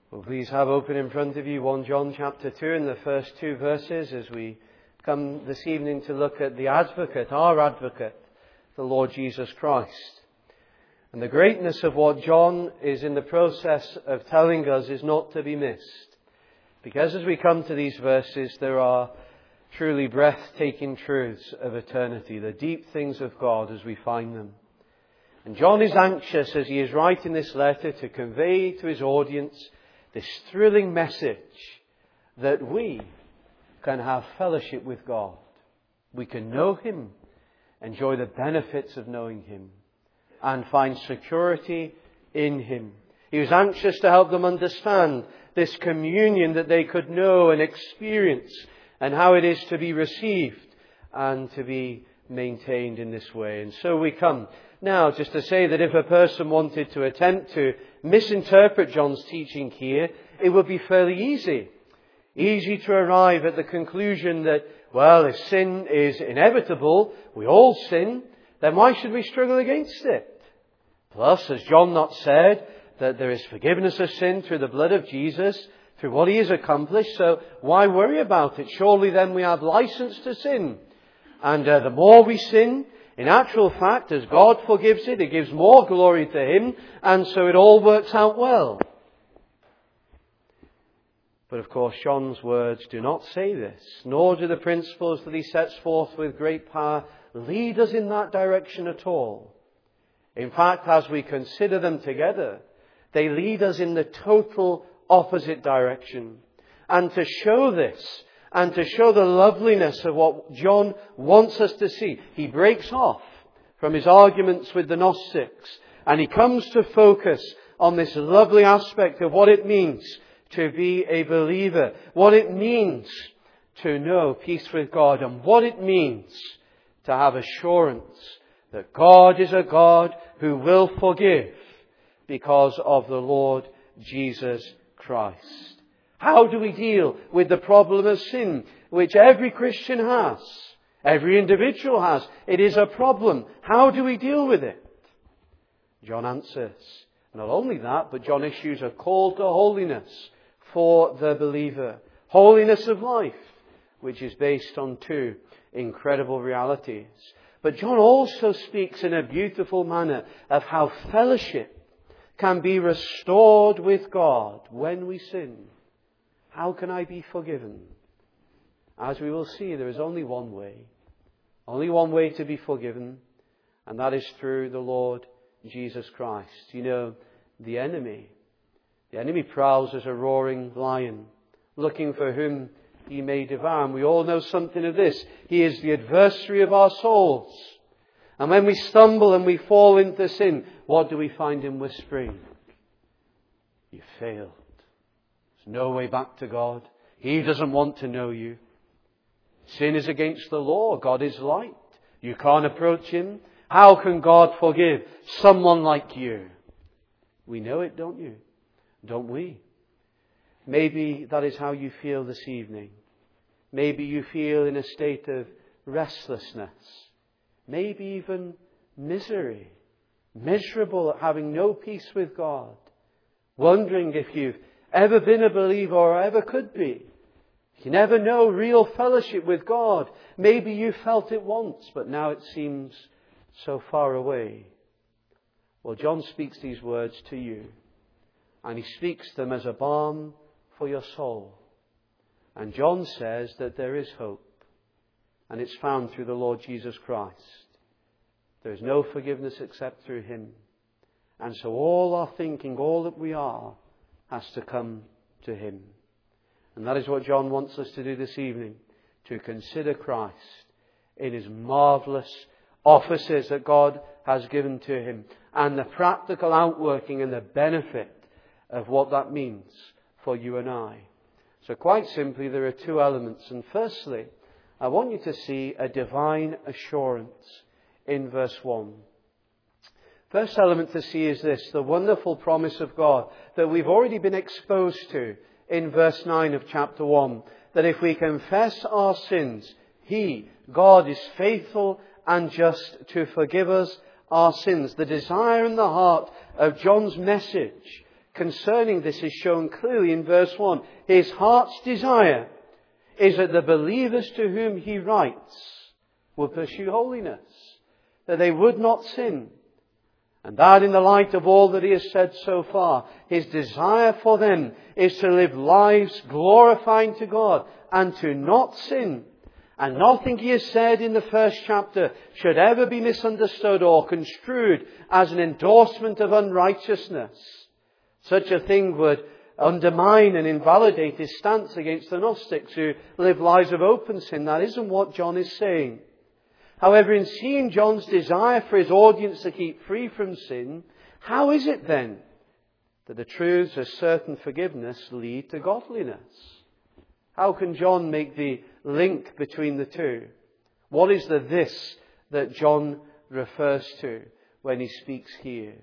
Well, please have open in front of you 1 John chapter 2 and the first 2 verses as we come this evening to look at the advocate, our advocate, the Lord Jesus Christ. And the greatness of what John is in the process of telling us is not to be missed. Because as we come to these verses, there are truly breathtaking truths of eternity, the deep things of God as we find them. And John is anxious as he is writing this letter to convey to his audience this thrilling message that we can have fellowship with God. We can know Him, enjoy the benefits of knowing Him, and find security in Him. He was anxious to help them understand this communion that they could know and experience, and how it is to be received and to be maintained in this way. And so we come now just to say that if a person wanted to attempt to misinterpret John's teaching here, it would be fairly easy. Easy to arrive at the conclusion that, well, if sin is inevitable, we all sin, then why should we struggle against it? Plus, has John not said that there is forgiveness of sin through the blood of Jesus, through what He has accomplished, so why worry about it? Surely then we have license to sin. And the more we sin, in actual fact, as God forgives it, it gives more glory to Him, and so it all works out well. But of course, John's words do not say this, nor do the principles that he sets forth with great power lead us in that direction at all. In fact, as we consider them together, they lead us in the total opposite direction. And to show this, and to show the loveliness of what John wants us to see, he breaks off from his arguments with the Gnostics, and he comes to focus on this lovely aspect of what it means to be a believer, what it means to know peace with God, and what it means to have assurance that God is a God who will forgive because of the Lord Jesus Christ. How do we deal with the problem of sin, which every Christian has, every individual has? It is a problem. How do we deal with it? John answers. Not only that, but John issues a call to holiness for the believer. Holiness of life, which is based on 2 incredible realities. But John also speaks in a beautiful manner of how fellowship can be restored with God when we sin. How can I be forgiven? As we will see, there is only one way. Only one way to be forgiven, and that is through the Lord Jesus Christ. You know, the enemy prowls as a roaring lion, looking for whom he may devour. And we all know something of this. He is the adversary of our souls. And when we stumble and we fall into sin, what do we find him whispering? You failed. There's no way back to God. He doesn't want to know you. Sin is against the law. God is light. You can't approach Him. How can God forgive someone like you? We know it, don't you? Don't we? Maybe that is how you feel this evening. Maybe you feel in a state of restlessness. Maybe even misery. Miserable at having no peace with God. Wondering if you've ever been a believer or ever could be. You never know real fellowship with God. Maybe you felt it once, but now it seems so far away. Well, John speaks these words to you. And he speaks them as a balm for your soul. And John says that there is hope. And it's found through the Lord Jesus Christ. There is no forgiveness except through Him. And so all our thinking, all that we are, has to come to Him. And that is what John wants us to do this evening. To consider Christ in His marvellous offices that God has given to Him. And the practical outworking and the benefit of what that means for you and I. So quite simply, there are 2 elements. And firstly, I want you to see a divine assurance in verse 1. First element to see is this, the wonderful promise of God that we've already been exposed to in verse 9 of chapter 1. That if we confess our sins, He, God, is faithful and just to forgive us our sins. The desire in the heart of John's message concerning this is shown clearly in verse 1. His heart's desire is that the believers to whom he writes will pursue holiness, that they would not sin. And that in the light of all that he has said so far, his desire for them is to live lives glorifying to God and to not sin. And nothing he has said in the first chapter should ever be misunderstood or construed as an endorsement of unrighteousness. Such a thing would undermine and invalidate his stance against the Gnostics who live lives of open sin. That isn't what John is saying. However, in seeing John's desire for his audience to keep free from sin, how is it then that the truths of certain forgiveness lead to godliness? How can John make the link between the two? What is the this that John refers to when he speaks here?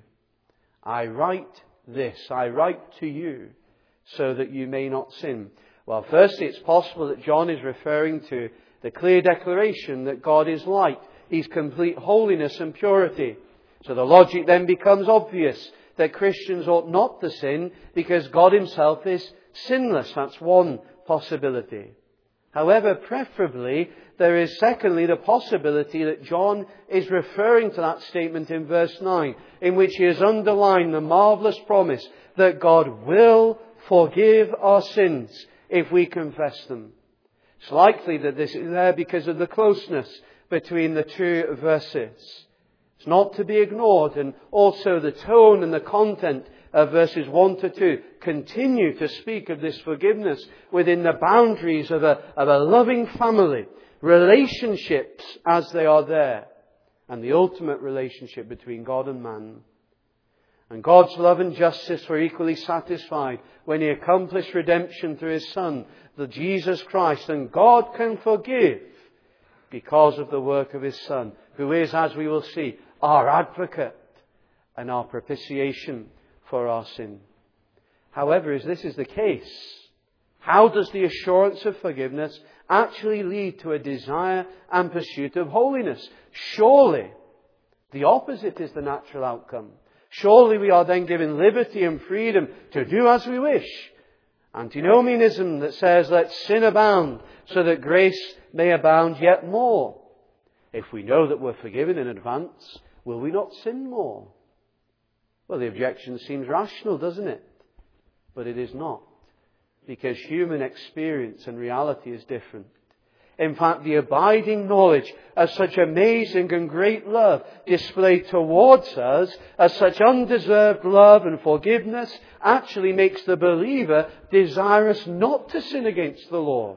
I write this, I write to you, so that you may not sin. Well, firstly, it's possible that John is referring to the clear declaration that God is light. He's complete holiness and purity. So the logic then becomes obvious that Christians ought not to sin because God himself is sinless. That's one possibility. However, preferably, there is secondly the possibility that John is referring to that statement in verse 9, in which he has underlined the marvellous promise that God will forgive our sins if we confess them. It's likely that this is there because of the closeness between the two verses. It's not to be ignored, and also the tone and the content of verses 1 to 2 continue to speak of this forgiveness within the boundaries of a loving family, relationships as they are there, and the ultimate relationship between God and man. And God's love and justice were equally satisfied when he accomplished redemption through his Son, the Jesus Christ. And God can forgive because of the work of his Son, who is, as we will see, our advocate and our propitiation for our sin. However, as this is the case, how does the assurance of forgiveness actually lead to a desire and pursuit of holiness? Surely the opposite is the natural outcome. Surely we are then given liberty and freedom to do as we wish. Antinomianism that says, let sin abound so that grace may abound yet more. If we know that we're forgiven in advance, will we not sin more? Well, the objection seems rational, doesn't it? But it is not, because human experience and reality is different. In fact, the abiding knowledge of such amazing and great love displayed towards us as such undeserved love and forgiveness actually makes the believer desirous not to sin against the Lord.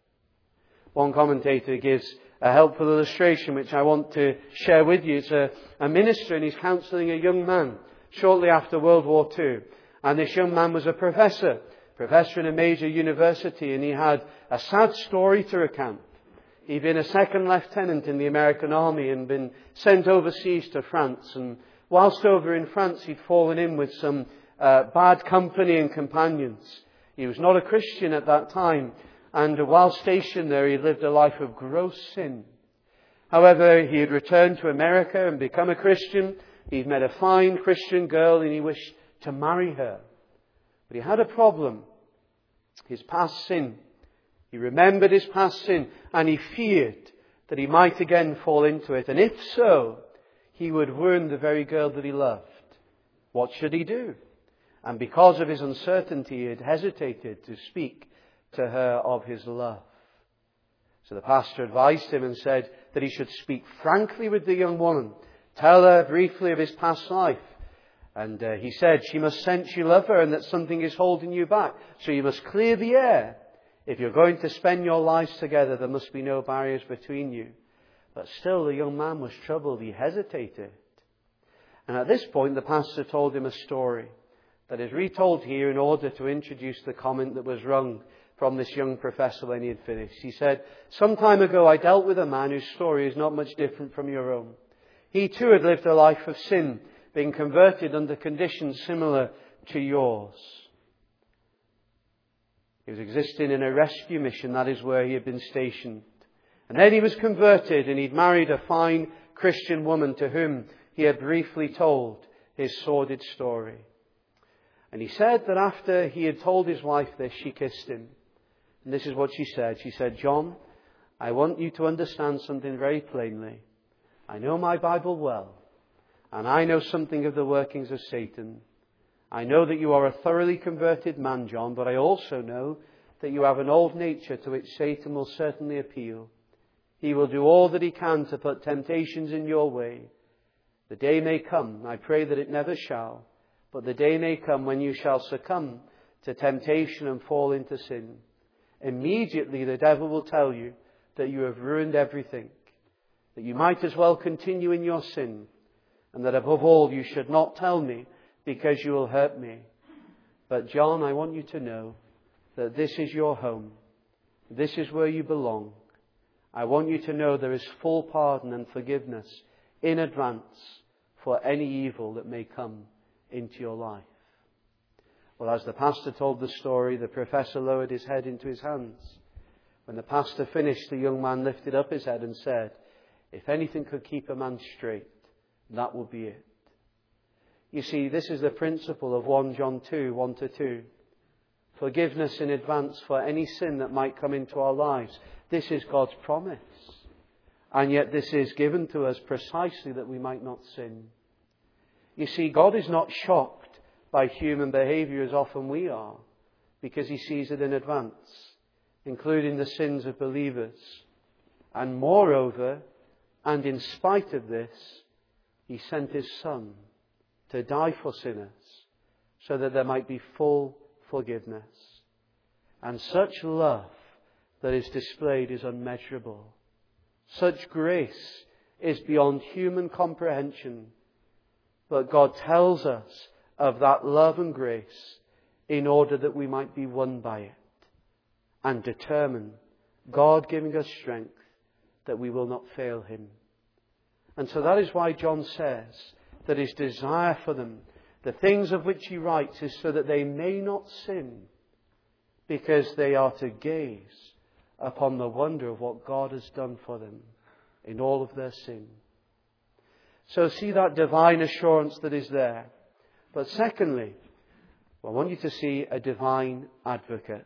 One commentator gives a helpful illustration which I want to share with you. It's a minister, and he's counselling a young man shortly after World War II. And this young man was a professor in a major university, and he had a sad story to recount. He'd been a second lieutenant in the American Army and been sent overseas to France. And whilst over in France, he'd fallen in with some bad company and companions. He was not a Christian at that time, and while stationed there, he lived a life of gross sin. However, he had returned to America and become a Christian. He'd met a fine Christian girl, and he wished to marry her. But he had a problem. His past sin. He remembered his past sin, and he feared that he might again fall into it. And if so, he would wound the very girl that he loved. What should he do? And because of his uncertainty, he had hesitated to speak to her of his love. So the pastor advised him and said that he should speak frankly with the young woman, tell her briefly of his past life. And he said she must sense you love her and that something is holding you back. So you must clear the air. If you're going to spend your lives together, there must be no barriers between you. But still, the young man was troubled. He hesitated. And at this point, the pastor told him a story that is retold here in order to introduce the comment that was wrung from this young professor when he had finished. He said, some time ago I dealt with a man whose story is not much different from your own. He too had lived a life of sin, being converted under conditions similar to yours. He was existing in a rescue mission, that is where he had been stationed. And then he was converted, and he'd married a fine Christian woman to whom he had briefly told his sordid story. And he said that after he had told his wife this, she kissed him. And this is what she said. She said, "John, I want you to understand something very plainly. I know my Bible well, and I know something of the workings of Satan. I know that you are a thoroughly converted man, John, but I also know that you have an old nature to which Satan will certainly appeal. He will do all that he can to put temptations in your way. The day may come, I pray that it never shall, but the day may come when you shall succumb to temptation and fall into sin. Immediately the devil will tell you that you have ruined everything, that you might as well continue in your sin, and that above all you should not tell me because you will hurt me. But John, I want you to know that this is your home. This is where you belong. I want you to know there is full pardon and forgiveness in advance for any evil that may come into your life." Well, as the pastor told the story, the professor lowered his head into his hands. When the pastor finished, the young man lifted up his head and said, "If anything could keep a man straight, that would be it." You see, this is the principle of 1 John 2, 1-2. Forgiveness in advance for any sin that might come into our lives. This is God's promise. And yet this is given to us precisely that we might not sin. You see, God is not shocked by human behavior as often we are, because he sees it in advance, including the sins of believers. And moreover, and in spite of this, he sent his Son to die for sinners so that there might be full forgiveness. And such love that is displayed is unmeasurable. Such grace is beyond human comprehension. But God tells us of that love and grace in order that we might be won by it and determine, God giving us strength, that we will not fail him. And so that is why John says that his desire for them, the things of which he writes, is so that they may not sin, because they are to gaze upon the wonder of what God has done for them in all of their sin. So see that divine assurance that is there. But secondly, I want you to see a divine advocate.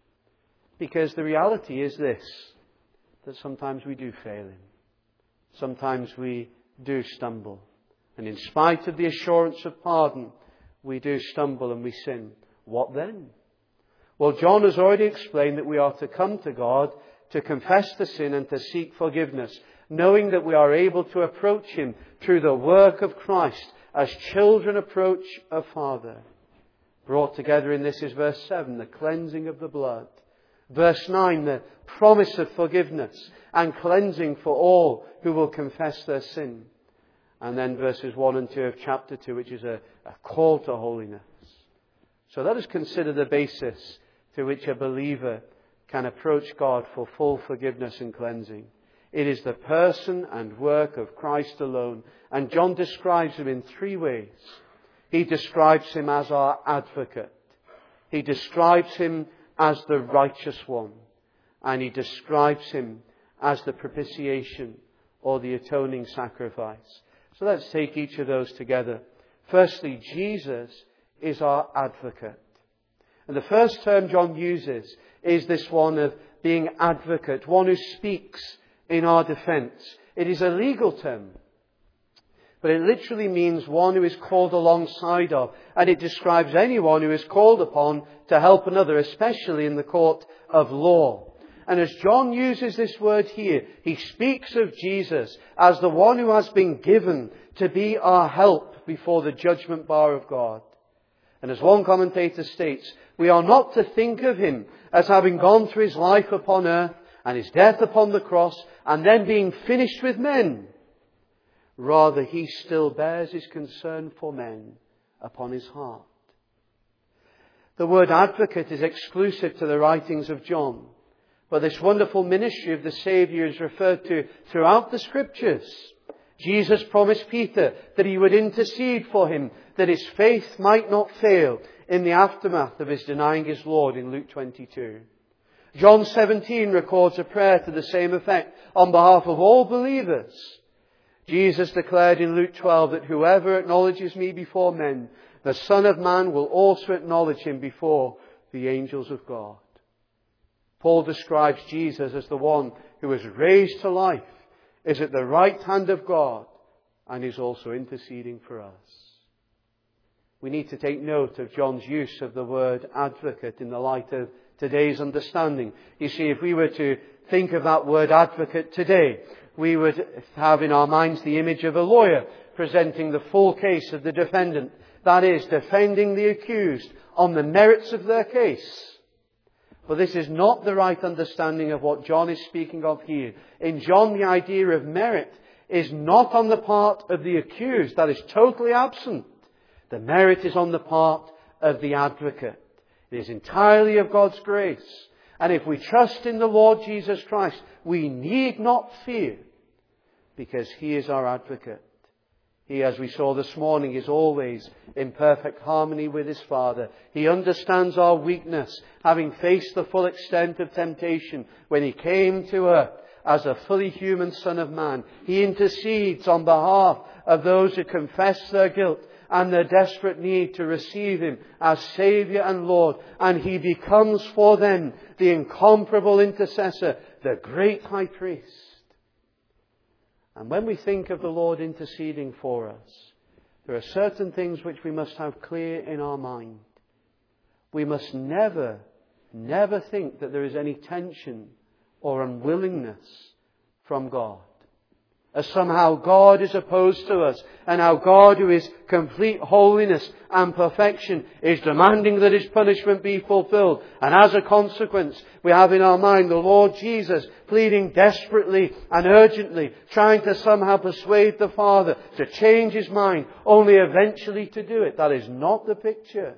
Because the reality is this, that sometimes we do fail him. Sometimes we do stumble. And in spite of the assurance of pardon, we do stumble and we sin. What then? Well, John has already explained that we are to come to God to confess the sin and to seek forgiveness, knowing that we are able to approach him through the work of Christ as children approach a Father. Brought together in this is verse 7, the cleansing of the blood. Verse 9, the promise of forgiveness and cleansing for all who will confess their sin. And then verses 1 and 2 of chapter 2, which is a call to holiness. So let us consider the basis to which a believer can approach God for full forgiveness and cleansing. It is the person and work of Christ alone. And John describes him in 3 ways. He describes him as our advocate. He describes him as the righteous one. And he describes him as the propitiation or the atoning sacrifice. So let's take each of those together. Firstly, Jesus is our advocate. And the first term John uses is this one of being advocate, one who speaks in our defense. It is a legal term, but it literally means one who is called alongside of, and it describes anyone who is called upon to help another, especially in the court of law. And as John uses this word here, he speaks of Jesus as the one who has been given to be our help before the judgment bar of God. And as one commentator states, we are not to think of him as having gone through his life upon earth and his death upon the cross and then being finished with men. Rather, he still bears his concern for men upon his heart. The word advocate is exclusive to the writings of John. But this wonderful ministry of the Saviour is referred to throughout the Scriptures. Jesus promised Peter that he would intercede for him, that his faith might not fail in the aftermath of his denying his Lord in Luke 22. John 17 records a prayer to the same effect on behalf of all believers. Jesus declared in Luke 12 that whoever acknowledges me before men, the Son of Man will also acknowledge him before the angels of God. Paul describes Jesus as the one who is raised to life, is at the right hand of God, and is also interceding for us. We need to take note of John's use of the word advocate in the light of today's understanding. You see, if we were to think of that word advocate today, we would have in our minds the image of a lawyer presenting the full case of the defendant. That is, defending the accused on the merits of their case. But this is not the right understanding of what John is speaking of here. In John, the idea of merit is not on the part of the accused. That is totally absent. The merit is on the part of the advocate. It is entirely of God's grace. And if we trust in the Lord Jesus Christ, we need not fear, because He is our advocate. He, as we saw this morning, is always in perfect harmony with His Father. He understands our weakness, having faced the full extent of temptation when He came to earth as a fully human Son of Man. He intercedes on behalf of those who confess their guilt and their desperate need to receive Him as Saviour and Lord. And He becomes for them the incomparable intercessor, the great high priest. And when we think of the Lord interceding for us, there are certain things which we must have clear in our mind. We must never think that there is any tension or unwillingness from God, as somehow God is opposed to us, and our God, who is complete holiness and perfection, is demanding that His punishment be fulfilled. And as a consequence, we have in our mind the Lord Jesus pleading desperately and urgently, trying to somehow persuade the Father to change His mind, only eventually to do it. That is not the picture.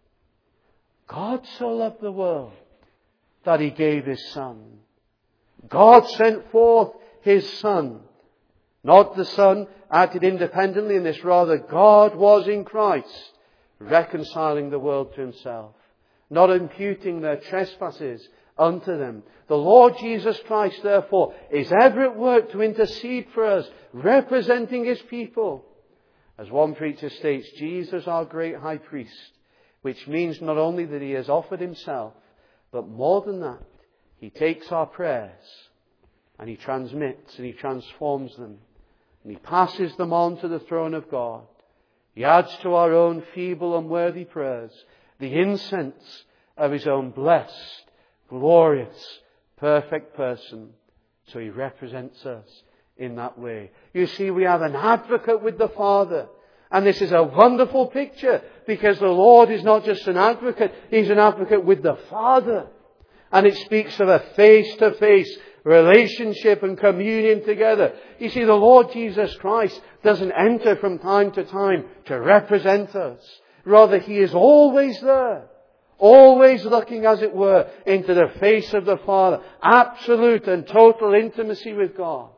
God so loved the world that He gave His Son. God sent forth His Son. Not the Son acted independently in this. Rather, God was in Christ, reconciling the world to Himself, not imputing their trespasses unto them. The Lord Jesus Christ, therefore, is ever at work to intercede for us, representing His people. As one preacher states, Jesus, our great high priest, which means not only that He has offered Himself, but more than that, He takes our prayers and He transmits and He transforms them. And He passes them on to the throne of God. He adds to our own feeble, unworthy prayers the incense of His own blessed, glorious, perfect person. So He represents us in that way. You see, we have an advocate with the Father. And this is a wonderful picture, because the Lord is not just an advocate, He's an advocate with the Father. And it speaks of a face-to-face relationship and communion together. You see, the Lord Jesus Christ doesn't enter from time to time to represent us. Rather, He is always there. Always looking, as it were, into the face of the Father. Absolute and total intimacy with God.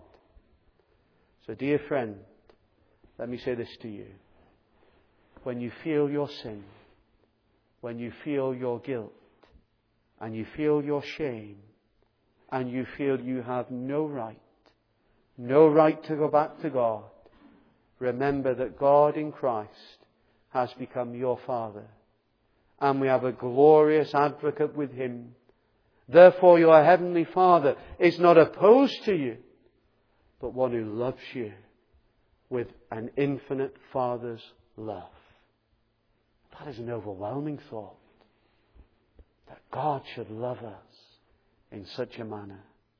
So, dear friend, let me say this to you. When you feel your sin, when you feel your guilt, and you feel your shame, and you feel you have no right to go back to God, remember that God in Christ has become your Father. And we have a glorious advocate with Him. Therefore, your Heavenly Father is not opposed to you, but one who loves you with an infinite Father's love. That is an overwhelming thought. That God should love us in such a manner.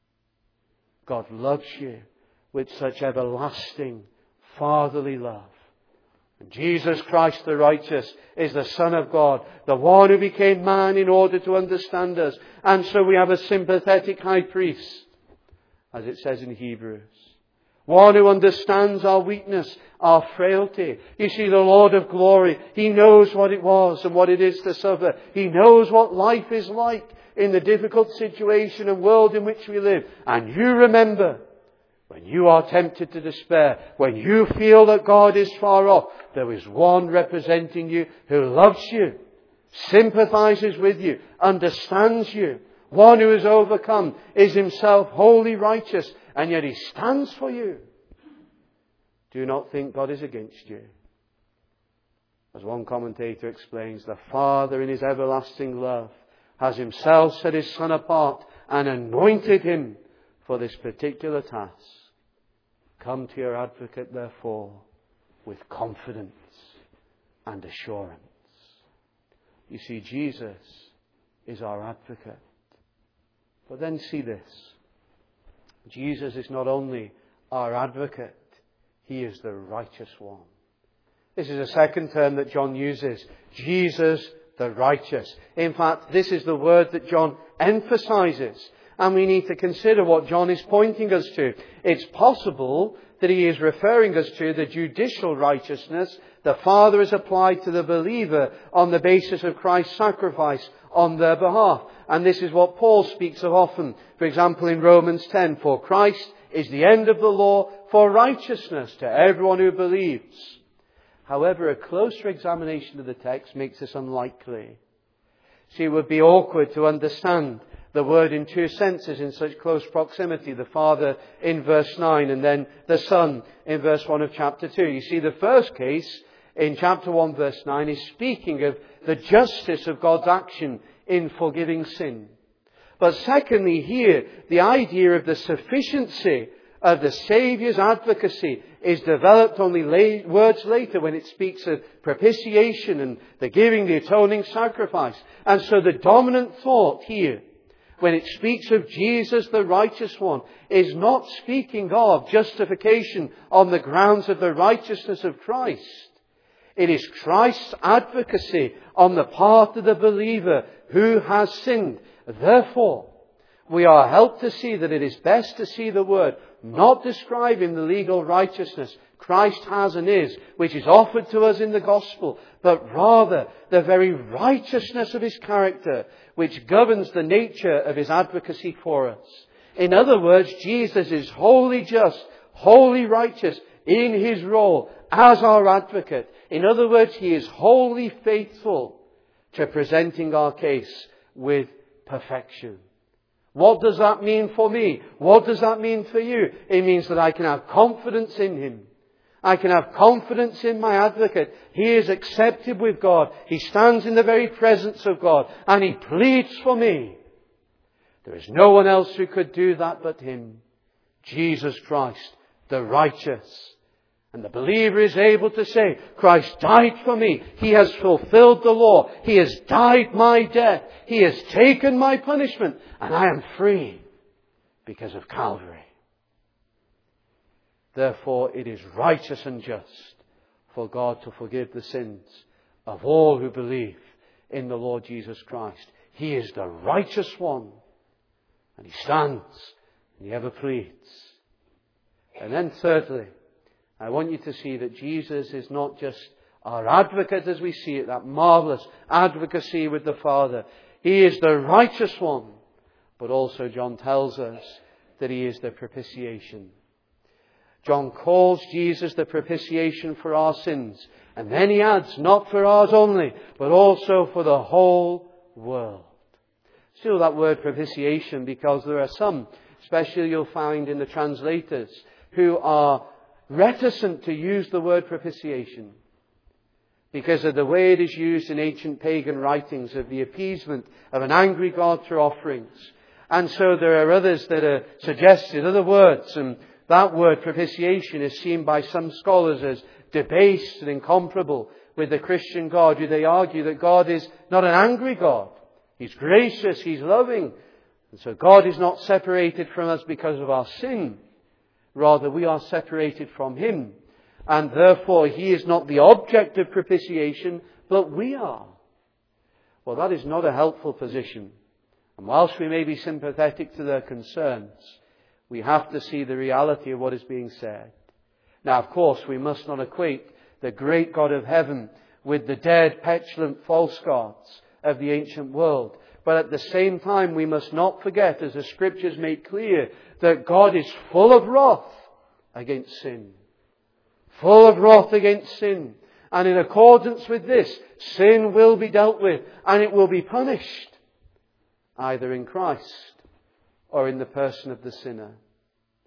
God loves you with such everlasting fatherly love. And Jesus Christ the righteous is the Son of God, the one who became man in order to understand us. And so we have a sympathetic high priest, as it says in Hebrews. One who understands our weakness, our frailty. You see, the Lord of glory, He knows what it was and what it is to suffer. He knows what life is like in the difficult situation and world in which we live. And you remember, when you are tempted to despair, when you feel that God is far off, there is one representing you who loves you, sympathizes with you, understands you. One who is overcome, is Himself wholly righteous, and yet He stands for you. Do not think God is against you. As one commentator explains, the Father in his everlasting love has himself set his Son apart and anointed him for this particular task. Come to your advocate, therefore, with confidence and assurance. You see, Jesus is our advocate. But then see this. Jesus is not only our advocate, he is the righteous one. This is a second term that John uses. Jesus the righteous. In fact, this is the word that John emphasizes. And we need to consider what John is pointing us to. It's possible that he is referring us to the judicial righteousness the Father has applied to the believer on the basis of Christ's sacrifice on their behalf. And this is what Paul speaks of often. For example, in Romans 10, for Christ is the end of the law for righteousness to everyone who believes. However, a closer examination of the text makes this unlikely. See, it would be awkward to understand the word in two senses in such close proximity. The Father in verse 9 and then the Son in verse 1 of chapter 2. You see, the first case in chapter 1 verse 9 is speaking of the justice of God's action in forgiving sin. But secondly, here, the idea of the sufficiency of the Saviour's advocacy is developed only words later when it speaks of propitiation and the giving the atoning sacrifice. And so the dominant thought here, when it speaks of Jesus the righteous one, is not speaking of justification on the grounds of the righteousness of Christ. It is Christ's advocacy on the part of the believer who has sinned. Therefore, we are helped to see that it is best to see the word not describing the legal righteousness Christ has and is, which is offered to us in the gospel, but rather the very righteousness of his character, which governs the nature of his advocacy for us. In other words, Jesus is wholly just, wholly righteous in his role as our advocate. In other words, he is wholly faithful to presenting our case with perfection. What does that mean for me? What does that mean for you? It means that I can have confidence in him. I can have confidence in my advocate. He is accepted with God. He stands in the very presence of God and he pleads for me. There is no one else who could do that but him. Jesus Christ, the righteous. And the believer is able to say, Christ died for me. He has fulfilled the law. He has died my death. He has taken my punishment. And I am free because of Calvary. Therefore, it is righteous and just for God to forgive the sins of all who believe in the Lord Jesus Christ. He is the righteous one. And he stands and he ever pleads. And then thirdly, I want you to see that Jesus is not just our advocate as we see it, that marvelous advocacy with the Father. He is the righteous one. But also John tells us that he is the propitiation. John calls Jesus the propitiation for our sins. And then he adds, not for ours only, but also for the whole world. Still that word propitiation, because there are some, especially you'll find in the translators, who are reticent to use the word propitiation because of the way it is used in ancient pagan writings of the appeasement of an angry God through offerings. And so there are others that are suggested, other words, and that word propitiation is seen by some scholars as debased and incomparable with the Christian God, who they argue that God is not an angry God. He's gracious, he's loving. And so God is not separated from us because of our sin. Rather, we are separated from him. And therefore, he is not the object of propitiation, but we are. Well, that is not a helpful position. And whilst we may be sympathetic to their concerns, we have to see the reality of what is being said. Now, of course, we must not equate the great God of heaven with the dead, petulant, false gods of the ancient world. But at the same time, we must not forget, as the Scriptures make clear, that God is full of wrath against sin. Full of wrath against sin. And in accordance with this, sin will be dealt with and it will be punished, either in Christ or in the person of the sinner.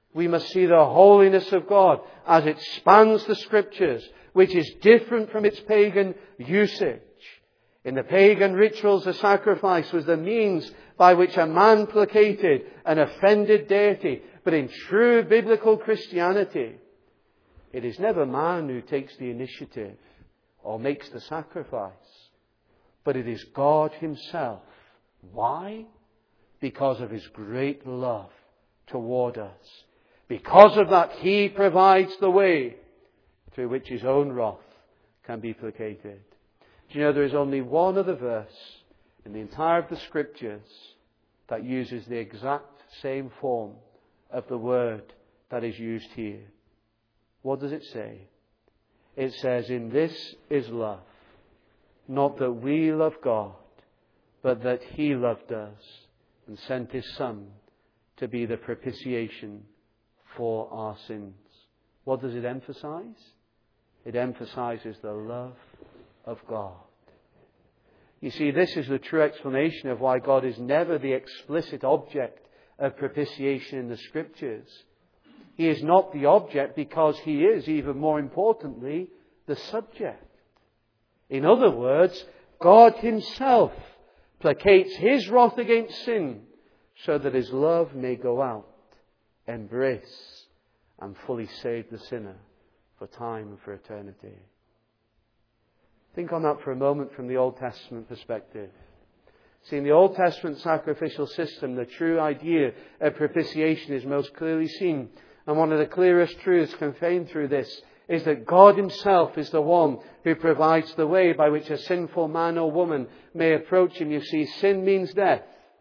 We must see the holiness of God as it spans the Scriptures, which is different from its pagan usage. In the pagan rituals, the sacrifice was the means by which a man placated an offended deity. But in true biblical Christianity, it is never man who takes the initiative or makes the sacrifice, but it is God Himself. Why? Because of His great love toward us. Because of that, He provides the way through which His own wrath can be placated. Do you know there is only one other verse in the entire of the Scriptures that uses the exact same form of the word that is used here? What does it say? It says, "In this is love, not that we love God, but that He loved us and sent His Son to be the propitiation for our sins." What does it emphasize? It emphasizes the love of God. You see, this is the true explanation of why God is never the explicit object of propitiation in the Scriptures. He is not the object because He is, even more importantly, the subject. In other words, God Himself placates His wrath against sin so that His love may go out, embrace, and fully save the sinner for time and for eternity. Think on that for a moment from the Old Testament perspective. See, in the Old Testament sacrificial system, the true idea of propitiation is most clearly seen. And one of the clearest truths conveyed through this is that God Himself is the one who provides the way by which a sinful man or woman may approach Him. You see, sin means death.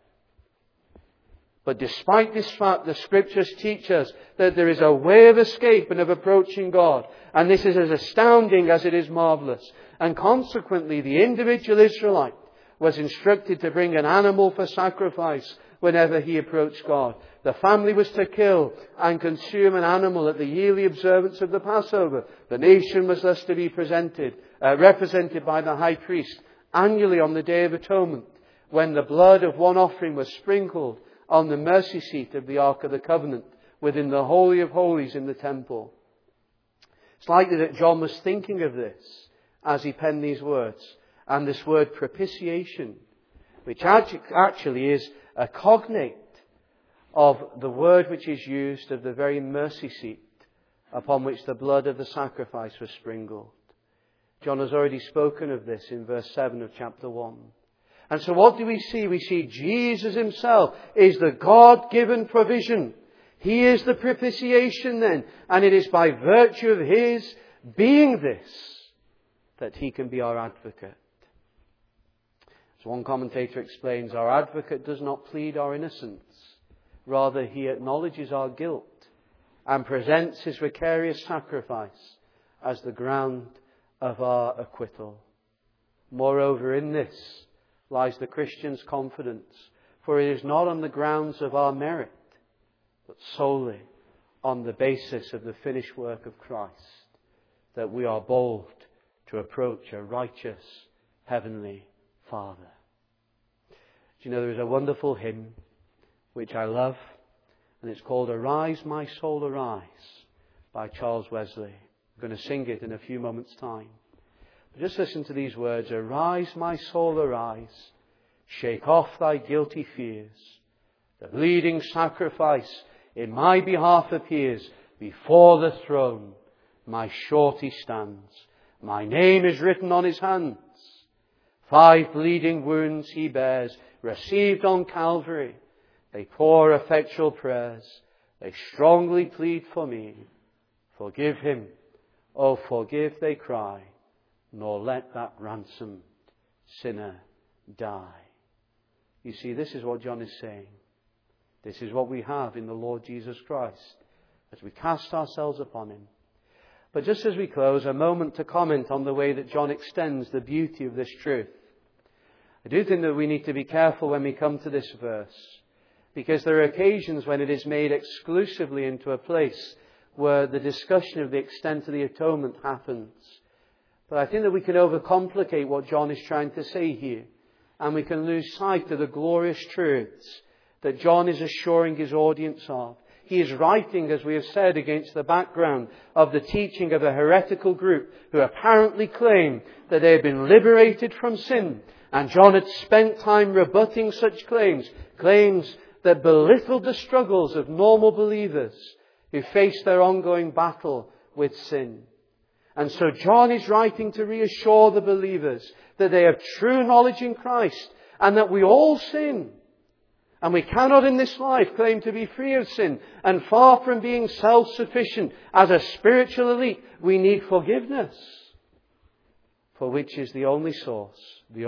But despite this fact, the Scriptures teach us that there is a way of escape and of approaching God. And this is as astounding as it is marvellous. And consequently, the individual Israelite was instructed to bring an animal for sacrifice whenever he approached God. The family was to kill and consume an animal at the yearly observance of the Passover. The nation was thus to be represented by the high priest annually on the Day of Atonement, when the blood of one offering was sprinkled on the mercy seat of the Ark of the Covenant within the Holy of Holies in the temple. It's likely that John was thinking of this as he penned these words. And this word propitiation, which actually is a cognate of the word which is used of the very mercy seat upon which the blood of the sacrifice was sprinkled. John has already spoken of this in verse 7 of chapter 1. And so what do we see? We see Jesus Himself is the God-given provision. He is the propitiation then. And it is by virtue of His being this that He can be our advocate. As one commentator explains, our advocate does not plead our innocence. Rather, he acknowledges our guilt and presents his vicarious sacrifice as the ground of our acquittal. Moreover, in this lies the Christian's confidence, for it is not on the grounds of our merit, but solely on the basis of the finished work of Christ, that we are bold to approach a righteous heavenly Father. Do you know there is a wonderful hymn which I love, and it's called "Arise, My Soul, Arise" by Charles Wesley. I'm going to sing it in a few moments' time. But just listen to these words. "Arise, my soul, arise. Shake off thy guilty fears. The bleeding sacrifice in my behalf appears. Before the throne my surety stands. My name is written on His hands. 5 bleeding wounds He bears, received on Calvary. They pour effectual prayers. They strongly plead for me. Forgive him. Oh, forgive, they cry. Nor let that ransomed sinner die." You see, this is what John is saying. This is what we have in the Lord Jesus Christ as we cast ourselves upon Him. But just as we close, a moment to comment on the way that John extends the beauty of this truth. I do think that we need to be careful when we come to this verse, because there are occasions when it is made exclusively into a place where the discussion of the extent of the atonement happens. But I think that we can overcomplicate what John is trying to say here, and we can lose sight of the glorious truths that John is assuring his audience of. He is writing, as we have said, against the background of the teaching of a heretical group who apparently claim that they have been liberated from sin. And John had spent time rebutting such claims that belittled the struggles of normal believers who face their ongoing battle with sin. And so John is writing to reassure the believers that they have true knowledge in Christ and that we all sin. And we cannot in this life claim to be free of sin. And far from being self-sufficient as a spiritual elite, we need forgiveness, for which is the only source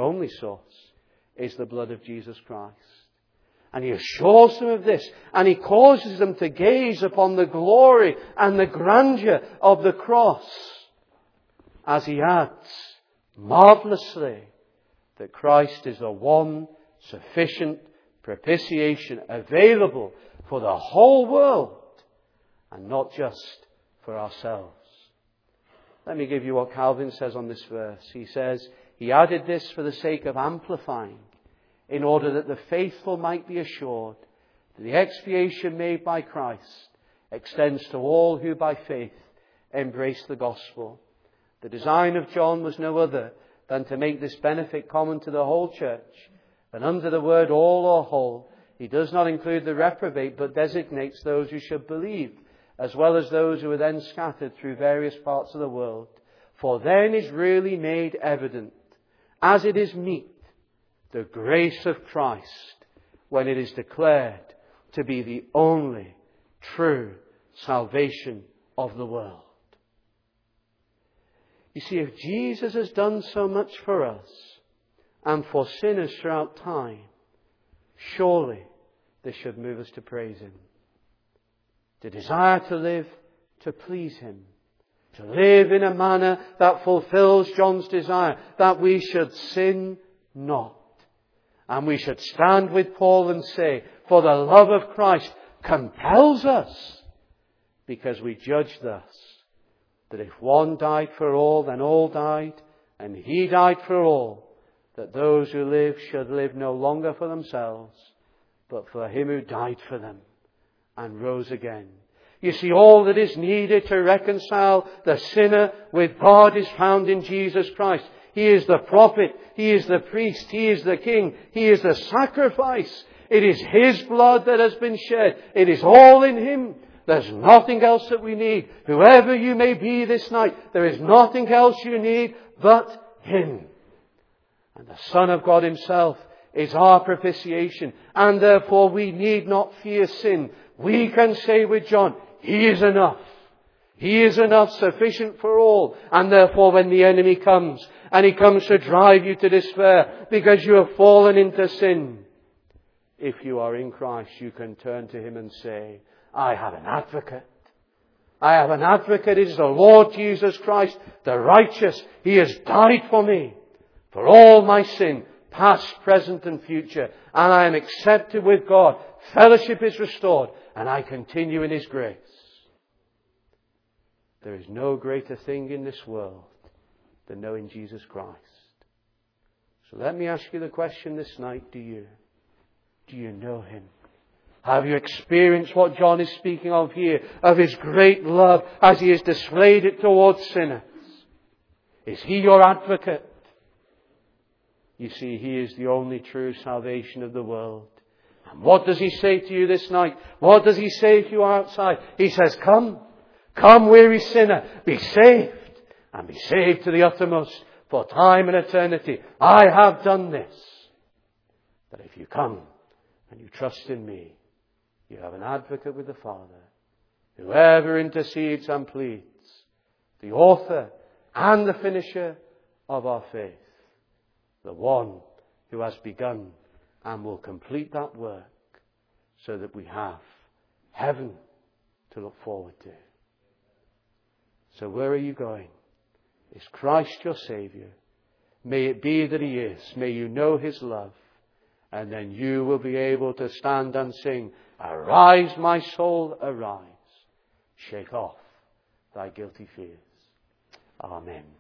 is the blood of Jesus Christ. And he assures them of this, and he causes them to gaze upon the glory and the grandeur of the cross, as he adds marvelously that Christ is the one sufficient propitiation available for the whole world and not just for ourselves. Let me give you what Calvin says on this verse. He says, he added this for the sake of amplifying, in order that the faithful might be assured that the expiation made by Christ extends to all who by faith embrace the gospel. The design of John was no other than to make this benefit common to the whole church. And under the word all or whole, he does not include the reprobate, but designates those who should believe, as well as those who are then scattered through various parts of the world. For then is really made evident, as it is meet, the grace of Christ, when it is declared to be the only true salvation of the world. You see, if Jesus has done so much for us and for sinners throughout time, surely this should move us to praise Him, to desire to live to please Him, to live in a manner that fulfills John's desire, that we should sin not. And we should stand with Paul and say, for the love of Christ compels us, because we judge thus, that if one died for all, then all died, and He died for all, that those who live should live no longer for themselves, but for Him who died for them and rose again. You see, all that is needed to reconcile the sinner with God is found in Jesus Christ. He is the prophet. He is the priest. He is the king. He is the sacrifice. It is His blood that has been shed. It is all in Him. There's nothing else that we need. Whoever you may be this night, there is nothing else you need but Him. And the Son of God Himself is our propitiation. And therefore we need not fear sin. We can say with John, He is enough. He is enough, sufficient for all. And therefore when the enemy comes, and he comes to drive you to despair because you have fallen into sin, if you are in Christ, you can turn to Him and say, I have an advocate. I have an advocate. It is the Lord Jesus Christ, the righteous. He has died for me, for all my sin, past, present and future. And I am accepted with God. Fellowship is restored, and I continue in His grace. There is no greater thing in this world than knowing Jesus Christ. So let me ask you the question this night. Do you know Him? Have you experienced what John is speaking of here, of His great love as He has displayed it towards sinners? Is He your advocate? You see, He is the only true salvation of the world. And what does He say to you this night? What does He say to you outside? He says, come, weary sinner, be saved, and be saved to the uttermost for time and eternity. I have done this, that if you come and you trust in me, you have an advocate with the Father, whoever intercedes and pleads, the author and the finisher of our faith, the one who has begun and will complete that work, so that we have heaven to look forward to. So where are you going? Is Christ your Saviour? May it be that He is. May you know His love. And then you will be able to stand and sing, Arise, my soul, arise. Shake off thy guilty fears. Amen.